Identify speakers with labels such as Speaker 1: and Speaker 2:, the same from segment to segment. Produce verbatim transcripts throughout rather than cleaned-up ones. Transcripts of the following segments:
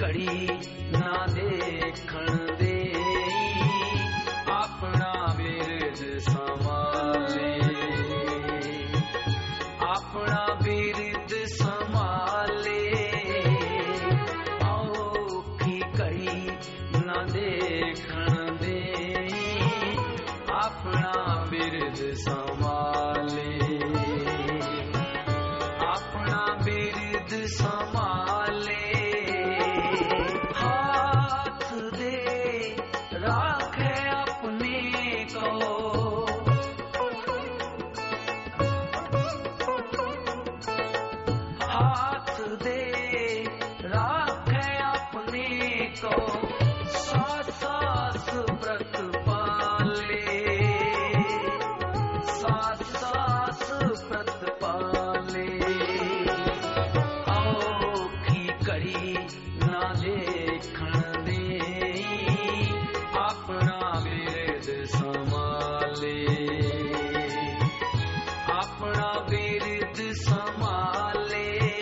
Speaker 1: घड़ी ना देखण दे अपना बिरद संभाले अपना बिरद संभाले औखी घड़ी ना देखण दे अपना बिरद संभाले अपना बिरद संभाले हाथ दे राखे अपने को हाथ दे राखे अपने को सास सास व्रत पाले सास सास व्रत पाले औखी घड़ी ना देखण दे अपना बिरद संभाले अपना बिरद संभाले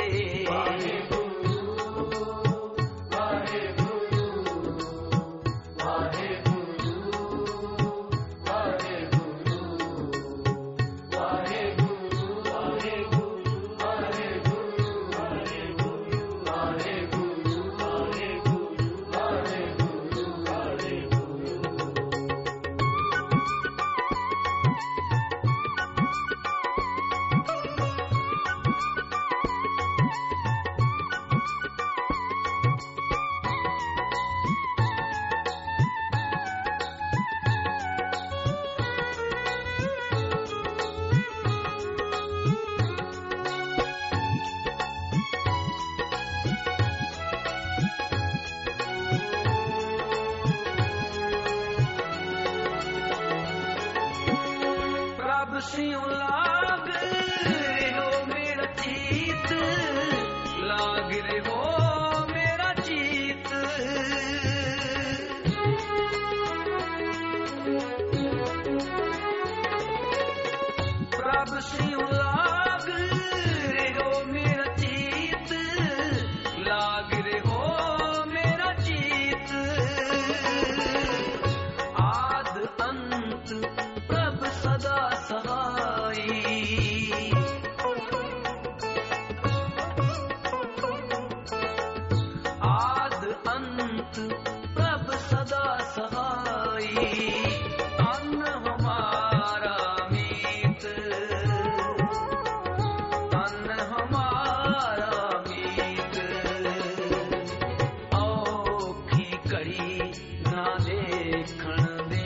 Speaker 1: सिंह लाग रे हो मेरा चीत लाग रे हो मेरा चीत प्रभ सिंह लाग रे हो मेरा चीत लाग रे हो मेरा चीत आद अंत प्रभ सदा आद अंत प्रभ सदा सहाई अन्न हमारा मीत अन्न हमारा मीत औखी घड़ी ना देखण दे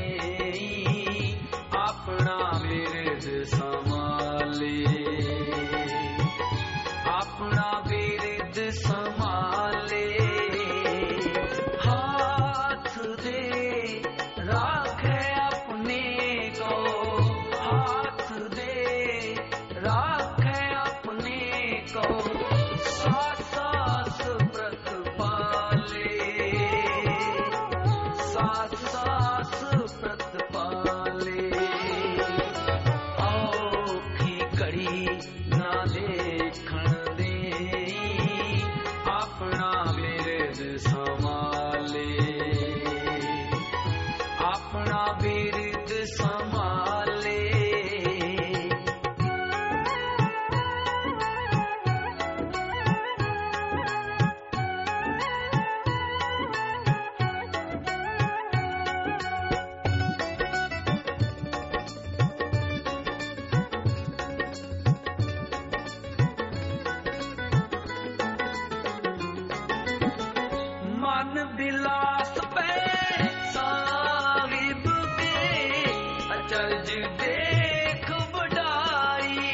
Speaker 1: अपना बिरद संभाले अपना बिरद संभाले हाथ दे राखे अपने को हाथ दे राखे अपने को सास सास व्रत पाले सास सास व्रत पाले औखी घड़ी ना देखण दे अपना बिरद संभाले अपना बिरद संभाले मन बिलास पे साहिब के अचरज देख बढ़ाई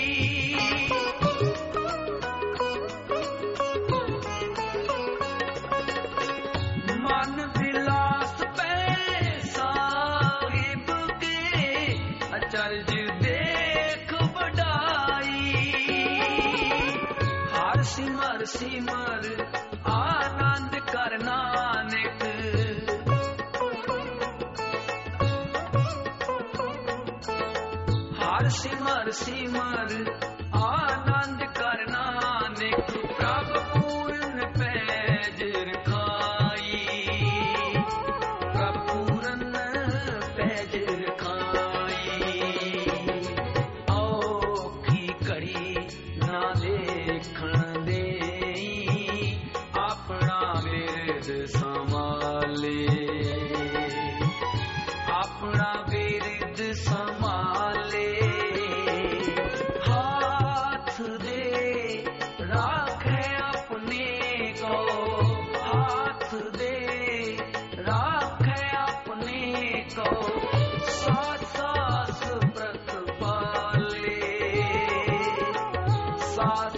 Speaker 1: मन बिलास पे साहिब के अचरज देख बढ़ाई हर सिमर सिमर आनंद कर नानक हर सिमर सिमर आनंद कर नानक प्रभ पूर्ण पैज रखा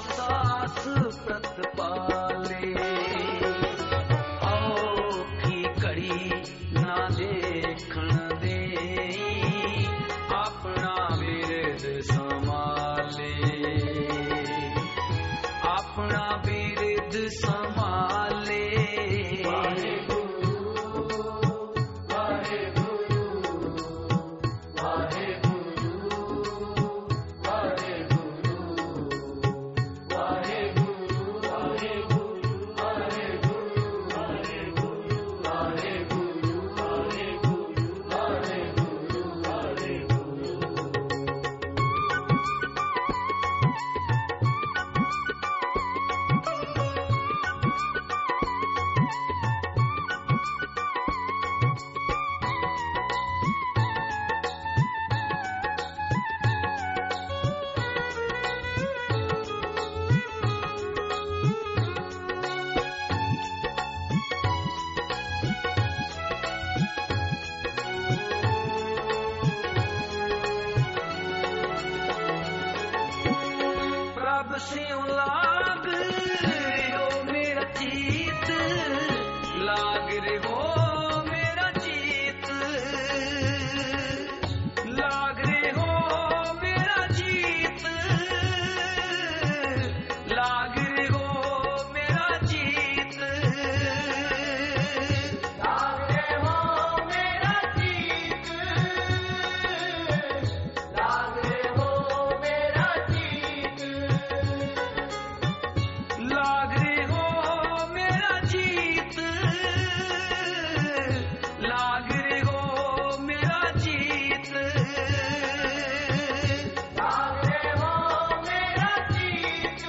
Speaker 1: सास प्रतपाले औखी कड़ी ना देखण दे अपना बिरद संभाले अपना बिरद संभाले सिंह लाग रो मेरा चीत लाग रे हो मेरा चीत लाग रे हो मेरा चीत लाग रे हो मेरा चीत लाग रे हो मेरा चीत लाग रे हो मेरा चीत लाग रे हो मेरा चीत लाग रे हो मेरा चीत लाग रे हो मेरा चीत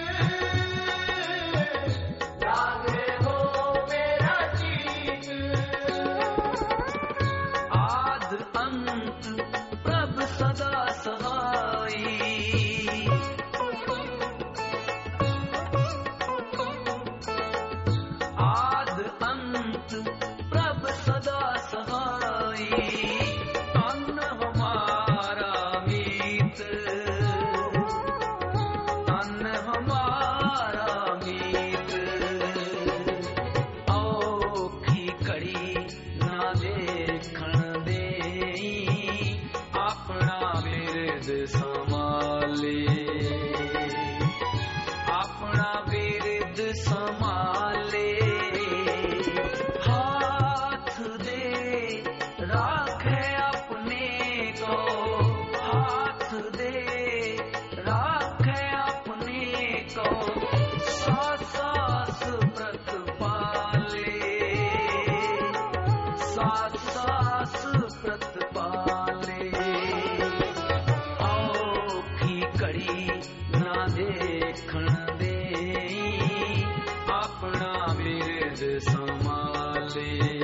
Speaker 1: लाग रे हो मेरा चीत आद अंत प्रभ सदा सहाई आद अंत प्रभ सदा सहाई तन हमारा मीत तन हमारा मीत औखी कड़ी ना देखण दे अपना बिरद संभाले अपना बिरद संभाले हाथ दे राखे अपने को हाथ दे राखे अपने को सास सास प्रतपाले सास सास प्रतपाले औखी कड़ी ना देखण दे अपना बिरद संभाले।